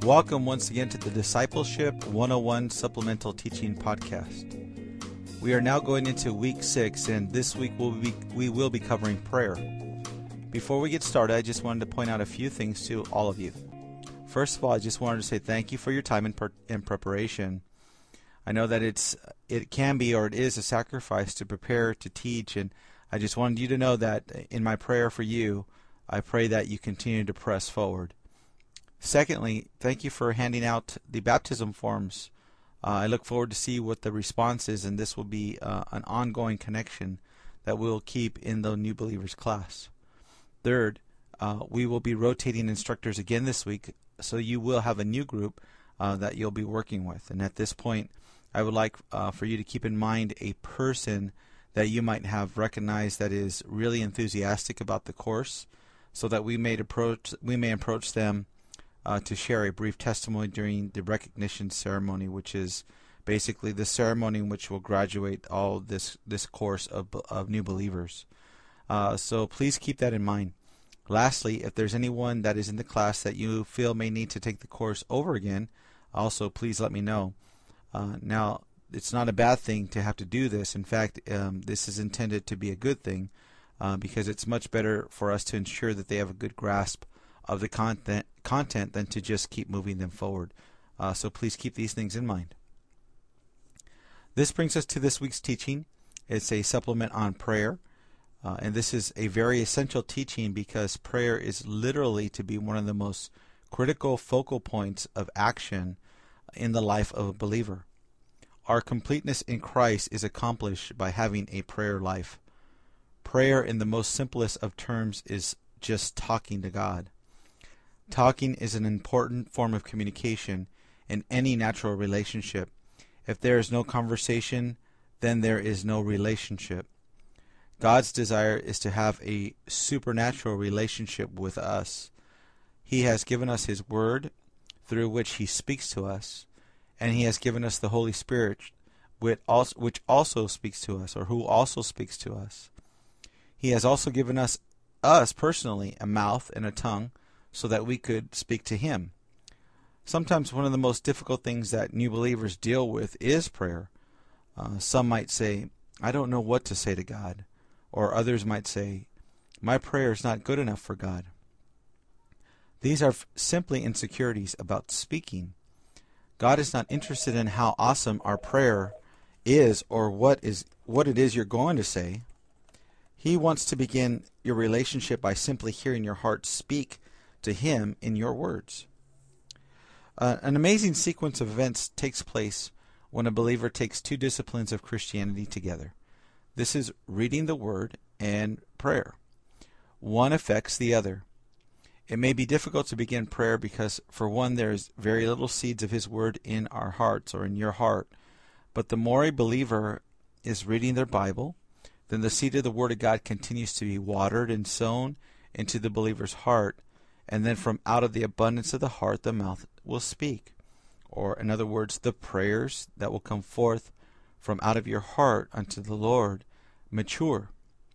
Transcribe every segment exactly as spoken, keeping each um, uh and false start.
Welcome once again to the Discipleship one oh one Supplemental Teaching Podcast. We are now going into week six, and this week we'll be, we will be covering prayer. Before we get started, I just wanted to point out a few things to all of you. First of all, I just wanted to say thank you for your time in, per, in preparation. I know that it's it can be or it is a sacrifice to prepare to teach, and I just wanted you to know that in my prayer for you, I pray that you continue to press forward. Secondly, thank you for handing out the baptism forms. Uh, I look forward to see what the response is, and this will be uh, an ongoing connection that we'll keep in the New Believers class. Third, uh, we will be rotating instructors again this week, so you will have a new group uh, that you'll be working with. And at this point, I would like uh, for you to keep in mind a person that you might have recognized that is really enthusiastic about the course, so that we may approach we may approach them Uh, to share a brief testimony during the recognition ceremony, which is basically the ceremony in which we'll graduate all this this course of, of new believers. Uh, so please keep that in mind. Lastly, if there's anyone that is in the class that you feel may need to take the course over again, also please let me know. Uh, now, it's not a bad thing to have to do this. In fact, um, this is intended to be a good thing uh, because it's much better for us to ensure that they have a good grasp of the content content than to just keep moving them forward. Uh, so please keep these things in mind. This brings us to this week's teaching. It's a supplement on prayer. Uh, and this is a very essential teaching because prayer is literally to be one of the most critical focal points of action in the life of a believer. Our completeness in Christ is accomplished by having a prayer life. Prayer, in the most simplest of terms, is just talking to God. Talking is an important form of communication in any natural relationship. If there is no conversation, then there is no relationship. God's desire is to have a supernatural relationship with us. He has given us His Word, through which He speaks to us, and He has given us the Holy Spirit, which also speaks to us, or who also speaks to us. He has also given us, us personally, a mouth and a tongue, so that we could speak to Him. Sometimes one of the most difficult things that new believers deal with is prayer. Uh, some might say, I don't know what to say to God. Or others might say, my prayer is not good enough for God. These are f- simply insecurities about speaking. God is not interested in how awesome our prayer is or what is what it is you're going to say. He wants to begin your relationship by simply hearing your heart speak to Him in your words. Uh, an amazing sequence of events takes place when a believer takes two disciplines of Christianity together. This is reading the Word and prayer. One affects the other. It may be difficult to begin prayer because, for one, there is very little seeds of His Word in our hearts or in your heart. But the more a believer is reading their Bible, then the seed of the Word of God continues to be watered and sown into the believer's heart. And then from out of the abundance of the heart, the mouth will speak. Or, in other words, the prayers that will come forth from out of your heart unto the Lord mature.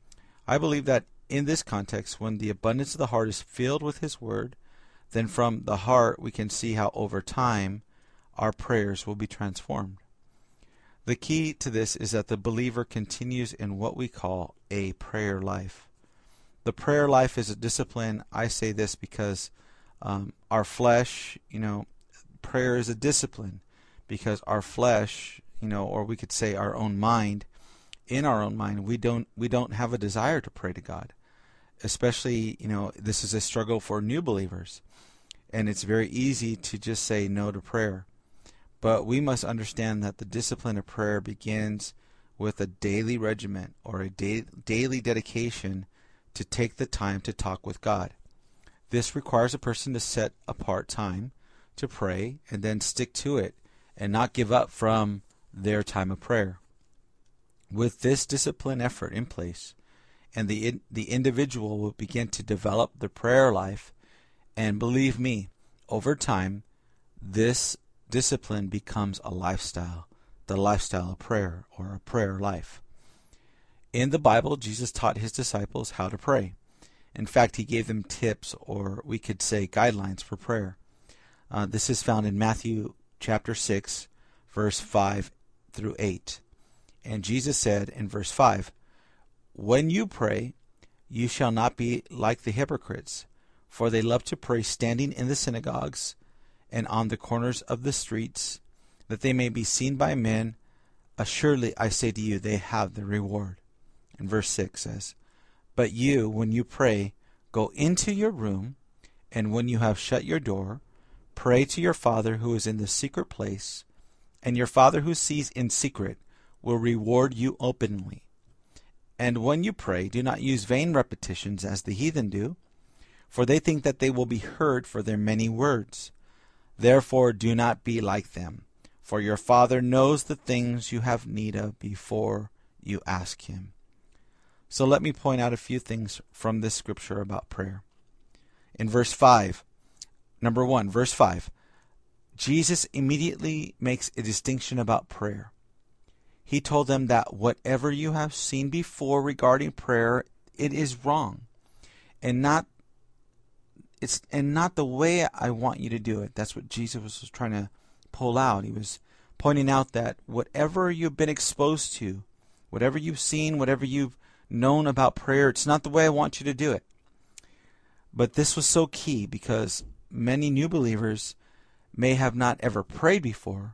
I believe that in this context, when the abundance of the heart is filled with His Word, then from the heart we can see how over time our prayers will be transformed. The key to this is that the believer continues in what we call a prayer life. The prayer life is a discipline. I say this because um, our flesh, you know, prayer is a discipline because our flesh, you know, or we could say our own mind, in our own mind, we don't we don't have a desire to pray to God. Especially, you know, this is a struggle for new believers, and it's very easy to just say no to prayer. But we must understand that the discipline of prayer begins with a daily regimen or a da- daily dedication to take the time to talk with God. This requires a person to set apart time to pray and then stick to it and not give up from their time of prayer. With this discipline effort in place, and the the individual will begin to develop the prayer life, and believe me, over time, this discipline becomes a lifestyle, the lifestyle of prayer or a prayer life. In the Bible, Jesus taught His disciples how to pray. In fact, He gave them tips, or we could say guidelines for prayer. Uh, this is found in Matthew chapter six, verse five through eight. And Jesus said in verse five, "When you pray, you shall not be like the hypocrites, for they love to pray standing in the synagogues and on the corners of the streets, that they may be seen by men. Assuredly, I say to you, they have the reward." And verse six says, "But you, when you pray, go into your room, and when you have shut your door, pray to your Father who is in the secret place, and your Father who sees in secret will reward you openly. And when you pray, do not use vain repetitions as the heathen do, for they think that they will be heard for their many words. Therefore do not be like them, for your Father knows the things you have need of before you ask Him." So let me point out a few things from this scripture about prayer. In verse five, number one, verse five, Jesus immediately makes a distinction about prayer. He told them that whatever you have seen before regarding prayer, it is wrong, and not it's and not the way I want you to do it. That's what Jesus was trying to pull out. He was pointing out that whatever you've been exposed to, whatever you've seen, whatever you've known about prayer, it's not the way I want you to do it. But this was so key because many new believers may have not ever prayed before,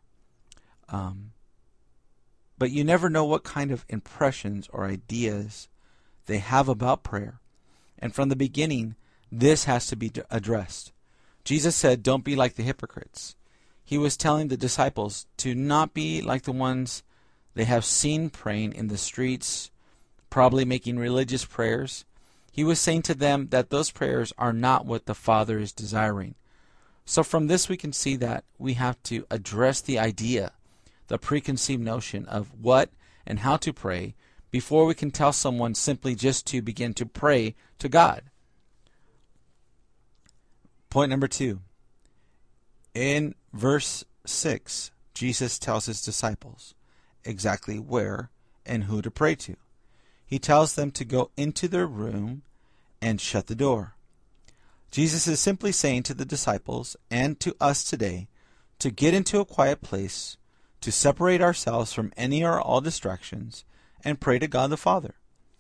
um, but you never know what kind of impressions or ideas they have about prayer. And from the beginning, this has to be addressed. Jesus said, "Don't be like the hypocrites." He was telling the disciples to not be like the ones they have seen praying in the streets, probably making religious prayers. He was saying to them that those prayers are not what the Father is desiring. So from this we can see that we have to address the idea, the preconceived notion of what and how to pray before we can tell someone simply just to begin to pray to God. Point number two. In verse six, Jesus tells his disciples exactly where and who to pray to. He tells them to go into their room and shut the door. Jesus is simply saying to the disciples and to us today to get into a quiet place, to separate ourselves from any or all distractions, and pray to God the Father.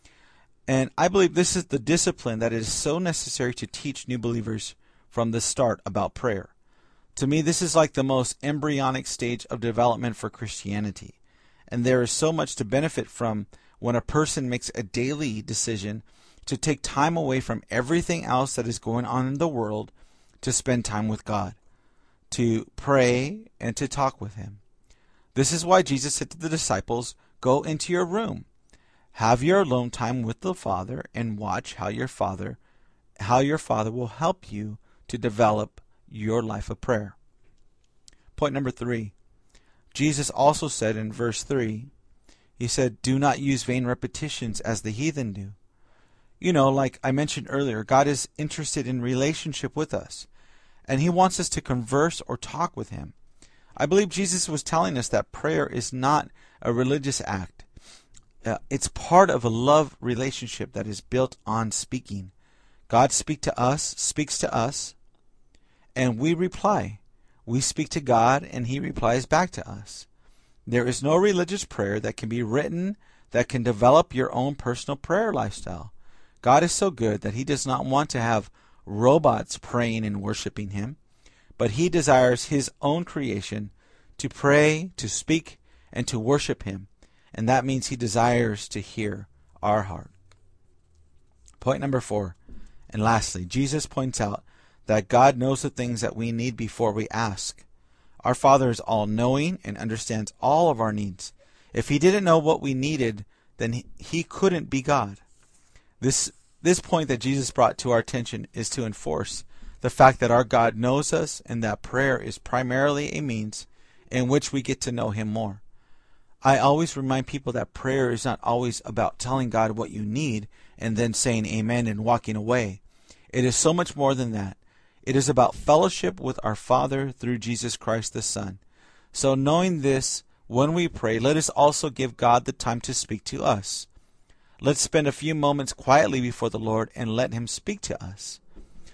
And I believe this is the discipline that is so necessary to teach new believers from the start about prayer. To me, this is like the most embryonic stage of development for Christianity. And there is so much to benefit from when a person makes a daily decision to take time away from everything else that is going on in the world to spend time with God, to pray and to talk with Him. This is why Jesus said to the disciples, "Go into your room, have your alone time with the Father, and watch how your Father, how your Father will help you to develop your life of prayer." Point number three. Jesus also said in verse three, He said, "Do not use vain repetitions as the heathen do." You know, like I mentioned earlier, God is interested in relationship with us, and He wants us to converse or talk with Him. I believe Jesus was telling us that prayer is not a religious act. Uh, it's part of a love relationship that is built on speaking. God speak to us, speaks to us, and we reply. We speak to God, and He replies back to us. There is no religious prayer that can be written that can develop your own personal prayer lifestyle. God is so good that He does not want to have robots praying and worshiping Him, but He desires His own creation to pray, to speak, and to worship Him. And that means He desires to hear our heart. Point number four. And lastly, Jesus points out that God knows the things that we need before we ask. Our Father is all-knowing and understands all of our needs. If He didn't know what we needed, then He, he couldn't be God. This, this point that Jesus brought to our attention is to enforce the fact that our God knows us and that prayer is primarily a means in which we get to know Him more. I always remind people that prayer is not always about telling God what you need and then saying amen and walking away. It is so much more than that. It is about fellowship with our Father through Jesus Christ the Son. So knowing this, when we pray, let us also give God the time to speak to us. Let's spend a few moments quietly before the Lord and let Him speak to us.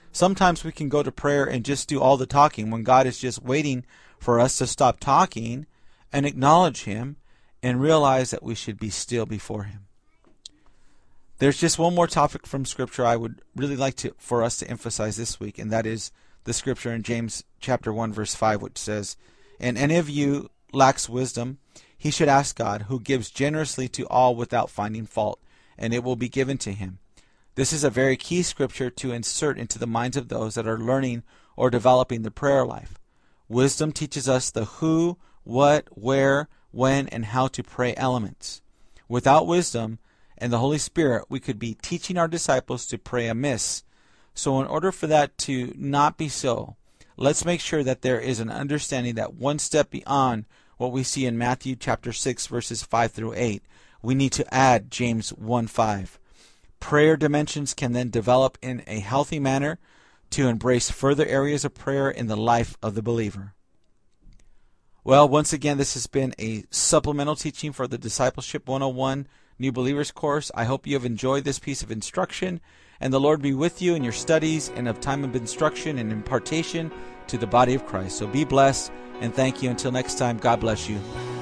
Sometimes we can go to prayer and just do all the talking when God is just waiting for us to stop talking and acknowledge Him and realize that we should be still before Him. There's just one more topic from Scripture I would really like to for us to emphasize this week, and that is the Scripture in James chapter one, verse five, which says, "And any of you lacks wisdom, he should ask God, who gives generously to all without finding fault, and it will be given to him." This is a very key scripture to insert into the minds of those that are learning or developing the prayer life. Wisdom teaches us the who, what, where, when, and how to pray elements. Without wisdom and the Holy Spirit, we could be teaching our disciples to pray amiss. So in order for that to not be so, let's make sure that there is an understanding that one step beyond what we see in Matthew chapter six, verses five through eight, we need to add James one five. Prayer dimensions can then develop in a healthy manner to embrace further areas of prayer in the life of the believer. Well, once again, this has been a supplemental teaching for the Discipleship one oh one New Believers course. I hope you have enjoyed this piece of instruction, and the Lord be with you in your studies and of time of instruction and impartation to the body of Christ. So be blessed, and thank you. Until next time, God bless you.